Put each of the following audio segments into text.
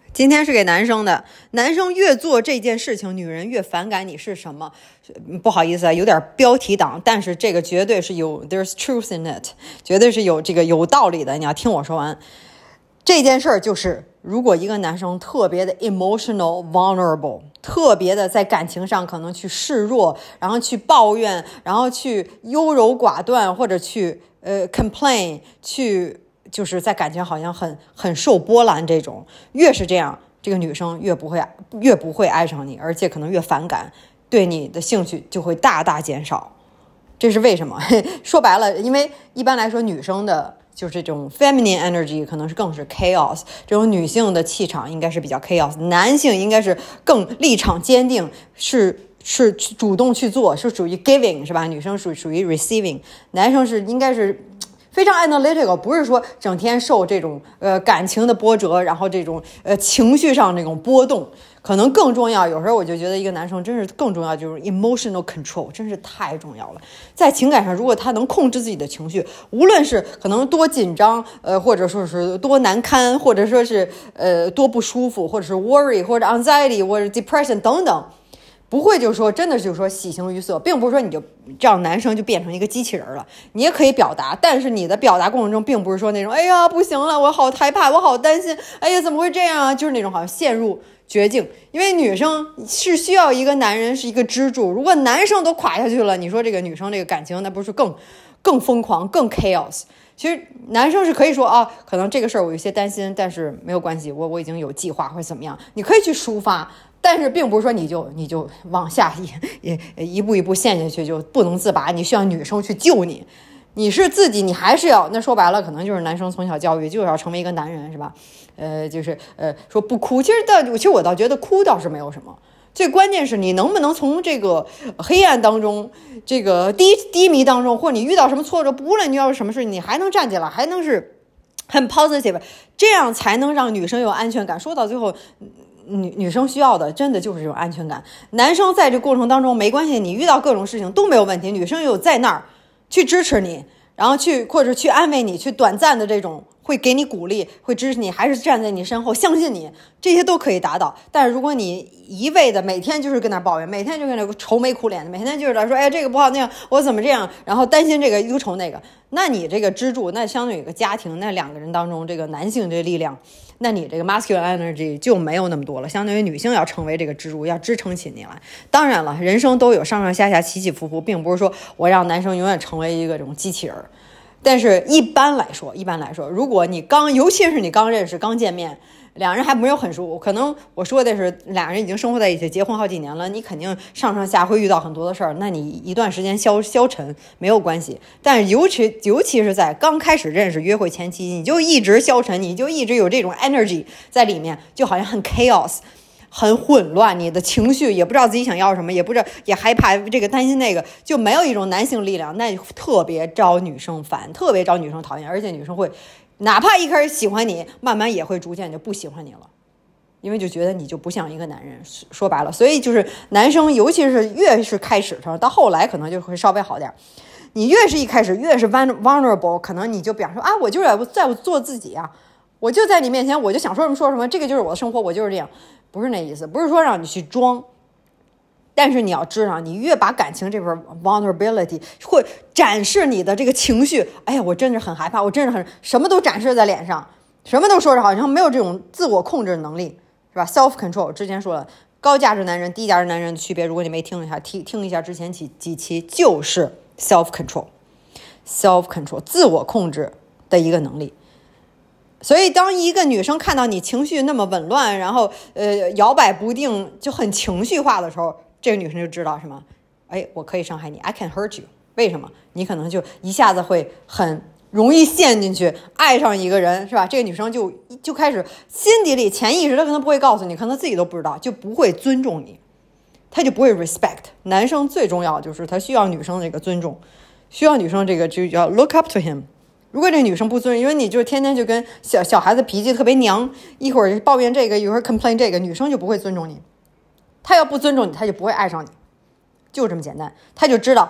今天是给男生的，男生越做这件事情，女人越反感你是什么？不好意思啊，有点标题党，但是这个绝对是有 there's truth in it， 绝对是有这个有道理的。你要听我说完。这件事儿就是，如果一个男生特别的 emotional vulnerable， 特别的在感情上可能去示弱，然后去抱怨，然后去优柔寡断，或者去complain， 去就是在感情好像很受波澜，这种越是这样，这个女生越不会爱上你，而且可能越反感，对你的兴趣就会大大减少。这是为什么？说白了，因为一般来说女生的就是这种 feminine energy 可能是更是 chaos， 这种女性的气场应该是比较 chaos， 男性应该是更立场坚定，是主动去做，是属于 giving 是吧？女生属于 receiving， 男生是应该是非常 analytical， 不是说整天受这种感情的波折，然后这种情绪上这种波动，可能更重要。有时候我就觉得一个男生真是更重要，就是 emotional control， 真是太重要了。在情感上，如果他能控制自己的情绪，无论是可能多紧张，或者说是多难堪，或者说是多不舒服，或者是 worry 或者 anxiety 或者 depression 等等。不会就是说真的就是说喜形于色，并不是说你就这样男生就变成一个机器人了，你也可以表达，但是你的表达过程中并不是说那种哎呀不行了，我好害怕，我好担心，哎呀怎么会这样啊，就是那种好像陷入绝境。因为女生是需要一个男人是一个支柱，如果男生都垮下去了，你说这个女生这个感情那不是更疯狂更 chaos。其实男生是可以说啊，可能这个事儿我有些担心，但是没有关系，我已经有计划或者怎么样，你可以去抒发。但是并不是说你就往下一步一步陷下去就不能自拔，你需要女生去救你。你是自己，你还是要，那说白了可能就是男生从小教育就是要成为一个男人是吧？就是说不哭，其实我倒觉得哭倒是没有什么，最关键是你能不能从这个黑暗当中，这个低迷当中，或者你遇到什么挫折，无论你要什么事，你还能站起来，还能是很 positive， 这样才能让女生有安全感。说到最后女生需要的真的就是这种安全感。男生在这过程当中没关系，你遇到各种事情都没有问题，女生有在那儿去支持你，然后或者去安慰你，去短暂的这种会给你鼓励，会支持你，还是站在你身后相信你，这些都可以达到。但是如果你一味的每天就是跟那抱怨，每天就跟那愁眉苦脸的，每天就是来说哎这个不好那样我怎么这样，然后担心这个忧愁那个，那你这个支柱，那相对于一个家庭，那两个人当中这个男性这个力量，那你这个 masculine energy 就没有那么多了，相当于女性要成为这个支柱，要支撑起你来。当然了，人生都有上上下下起起伏伏，并不是说我让男生永远成为一个这种机器人。但是一般来说，如果你尤其是你刚认识刚见面，两人还没有很熟，可能我说的是俩人已经生活在一起，结婚好几年了，你肯定上上下会遇到很多的事儿，那你一段时间消沉没有关系。但是尤其是在刚开始认识约会前期，你就一直消沉，你就一直有这种 energy 在里面，就好像很 chaos， 很混乱，你的情绪也不知道自己想要什么，也不知道，也害怕这个担心那个，就没有一种男性力量，那特别招女生烦，特别招女生讨厌，而且女生会哪怕一开始喜欢你，慢慢也会逐渐就不喜欢你了，因为就觉得你就不像一个男人。说白了，所以就是男生尤其是越是开始到后来可能就会稍微好点，你越是一开始越是 vulnerable， 可能你就比方说啊，我就是在做自己啊，我就在你面前我就想说什么说什么，这个就是我的生活，我就是这样，不是那意思，不是说让你去装。但是你要知道，你越把感情这份 vulnerability 会展示你的这个情绪，哎呀我真是很害怕，我真是什么都展示在脸上，什么都说着好像没有这种自我控制的能力，是吧？ self control 之前说了，高价值男人低价值男人的区别，如果你没听一下，听一下之前几期，就是 self control 自我控制的一个能力。所以当一个女生看到你情绪那么紊乱，然后摇摆不定，就很情绪化的时候，这个女生就知道什么，哎，我可以伤害你， I can hurt you。 为什么？你可能就一下子会很容易陷进去，爱上一个人，是吧？这个女生就开始心底里潜意识，她可能不会告诉你，可能自己都不知道，就不会尊重你，她就不会 respect。 男生最重要的就是他需要女生这个尊重，需要女生这个就要 look up to him。如果这女生不尊重，因为你就天天就跟小孩子脾气特别娘，一会儿抱怨这个，一会儿 complain 这个，女生就不会尊重你。她要不尊重你，她就不会爱上你，就这么简单。她就知道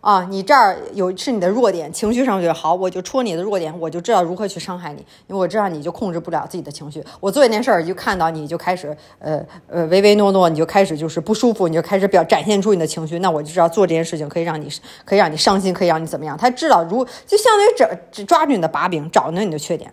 啊，你这儿是你的弱点，情绪上就好，我就戳你的弱点，我就知道如何去伤害你，因为我知道你就控制不了自己的情绪。我做一件事儿，就看到你就开始唯唯诺诺，你就开始就是不舒服，你就开始展现出你的情绪，那我就知道做这件事情可以让你伤心，可以让你怎么样。他知道就相当于抓住你的把柄，找到你的缺点。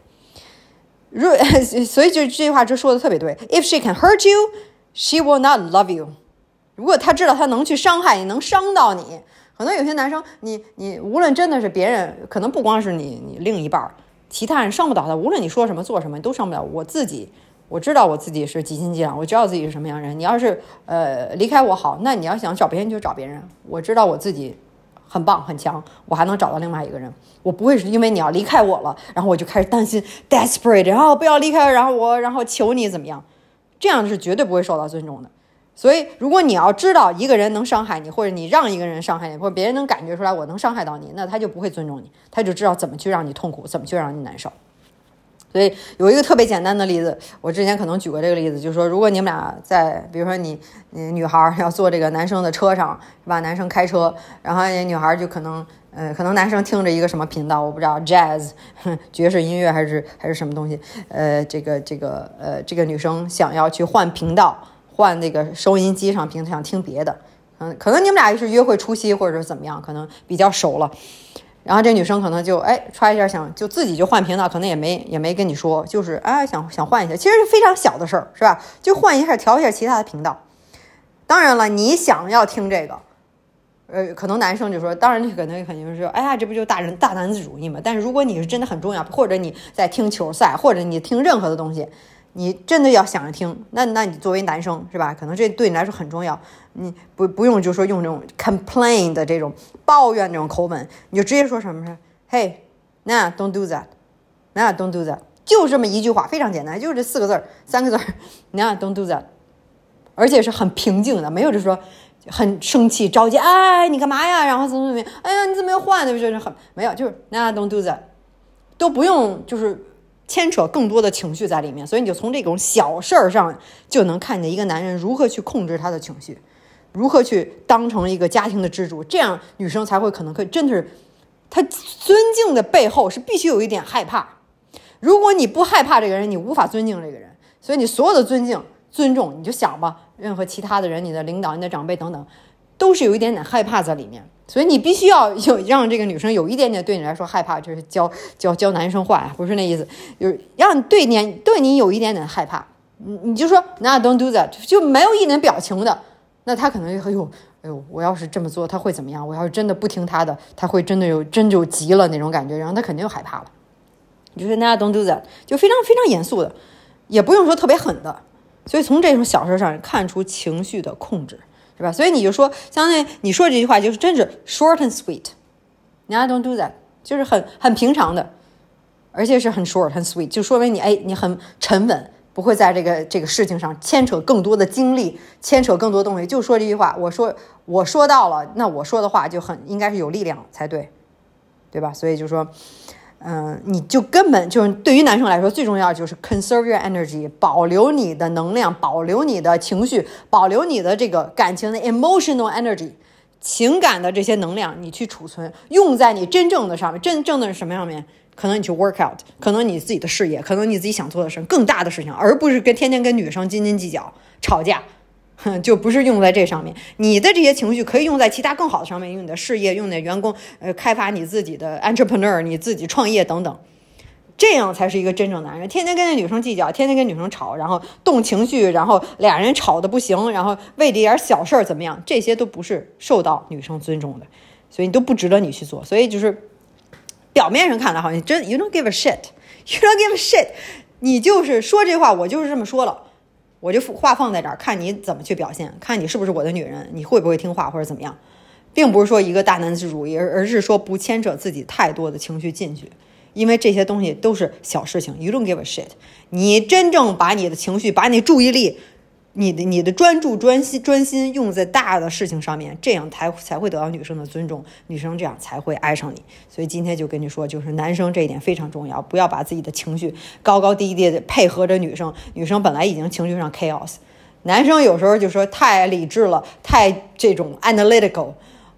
所以就这句话就说的特别对。If she can hurt you, she will not love you。如果他知道他能去伤害你，能伤到你。可能有些男生，你无论真的是别人，可能不光是你另一半，其他人伤不倒他。无论你说什么做什么，都伤不了我自己。我知道我自己是几斤几两，我知道自己是什么样人。你要是离开我好，那你要想找别人就找别人。我知道我自己很棒很强，我还能找到另外一个人。我不会是因为你要离开我了，然后我就开始担心 desperate， 然后不要离开，然后求你怎么样，这样是绝对不会受到尊重的。所以如果你要知道一个人能伤害你，或者你让一个人伤害你，或者别人能感觉出来我能伤害到你，那他就不会尊重你，他就知道怎么去让你痛苦，怎么去让你难受。所以有一个特别简单的例子，我之前可能举过这个例子，就是说如果你们俩在比如说你女孩要坐这个男生的车上，是吧，男生开车，然后女孩就可能男生听着一个什么频道，我不知道 jazz 爵士音乐还是什么东西，这个女生想要去换频道，换那个收音机上想听别的，可能你们俩是约会初期或者是怎么样，可能比较熟了，然后这女生可能就揣一下想就自己就换频道，可能也没跟你说，就是想换一下，其实是非常小的事儿，是吧？就换一下调一下其他的频道。当然了，你想要听这个，可能男生就说，当然你可能肯定是说，哎呀，这不就大男子主义嘛？但是如果你是真的很重要，或者你在听球赛，或者你听任何的东西，你真的要想着听，那你作为男生是吧？可能这对你来说很重要，你不用就说用这种 complain 的这种抱怨这种口吻，你就直接说什么？Hey, nah, don't do that. Nah, don't do that. 就这么一句话，非常简单，就是这3个字 ，Nah, don't do that。而且是很平静的，没有就是说很生气着急，哎，你干嘛呀？然后怎么样？哎呀，你怎么又换的？就是很没有，就是 Nah, don't do that， 都不用就是牵扯更多的情绪在里面，所以你就从这种小事儿上就能看见一个男人如何去控制他的情绪，如何去当成一个家庭的支柱，这样女生才会可以真的是，他尊敬的背后是必须有一点害怕。如果你不害怕这个人，你无法尊敬这个人，所以你所有的尊重，你就想吧，任何其他的人，你的领导、你的长辈等等，都是有一点点害怕在里面。所以你必须要让这个女生有一点点对你来说害怕，就是教男生话呀，不是那意思，就是让对你有一点点害怕。你就说 Nah, don't do that， 就没有一点表情的，那他可能哎呦，我要是这么做他会怎么样？我要是真的不听他的，他会真就急了那种感觉，然后他肯定就害怕了。你就说 Nah, don't do that， 就非常非常严肃的，也不用说特别狠的。所以从这种小事上看出情绪的控制，是吧？所以你就说，相当于你说这句话就是真是 short and sweet。Nah, don't do that， 就是很平常的，而且是很 short 很 sweet， 就说明你很沉稳，不会在这个事情上牵扯更多的精力，牵扯更多东西。就说这句话，我说到了，那我说的话就应该是有力量才对，对吧？所以就说。你就根本就是对于男生来说最重要就是 conserve your energy， 保留你的能量，保留你的情绪，保留你的这个感情的 emotional energy， 情感的这些能量你去储存，用在你真正的上面。真正的是什么上面？可能你去 work out， 可能你自己的事业，可能你自己想做的事，更大的事情，而不是天天跟女生斤斤计较吵架。就不是用在这上面，你的这些情绪可以用在其他更好的上面，用你的事业，用你的员工，开发你自己的 entrepreneur， 你自己创业等等，这样才是一个真正男人。天天跟那女生计较，天天跟女生吵，然后动情绪，然后俩人吵得不行，然后为这点小事怎么样，这些都不是受到女生尊重的，所以都不值得你去做。所以就是表面上看来好像真 you don't give a shit， you don't give a shit， 你就是说这话，我就是这么说了。我就话放在这儿，看你怎么去表现，看你是不是我的女人，你会不会听话或者怎么样，并不是说一个大男子主义，而是说不牵扯自己太多的情绪进去，因为这些东西都是小事情。You don't give a shit， 你真正把你的情绪，把你注意力，你的专注专心用在大的事情上面，这样才会得到女生的尊重，女生这样才会爱上你。所以今天就跟你说，就是男生这一点非常重要，不要把自己的情绪高高低低的配合着女生，女生本来已经情绪上 chaos， 男生有时候就说太理智了，太这种 analytical，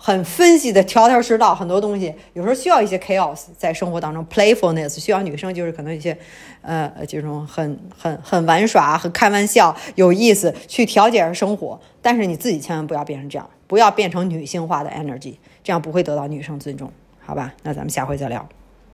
很分析的条条是道，很多东西有时候需要一些 chaos 在生活当中 playfulness， 需要女生就是可能一些这种很玩耍、很开玩笑、有意思去调节生活。但是你自己千万不要变成这样，不要变成女性化的 energy， 这样不会得到女生尊重，好吧？那咱们下回再聊。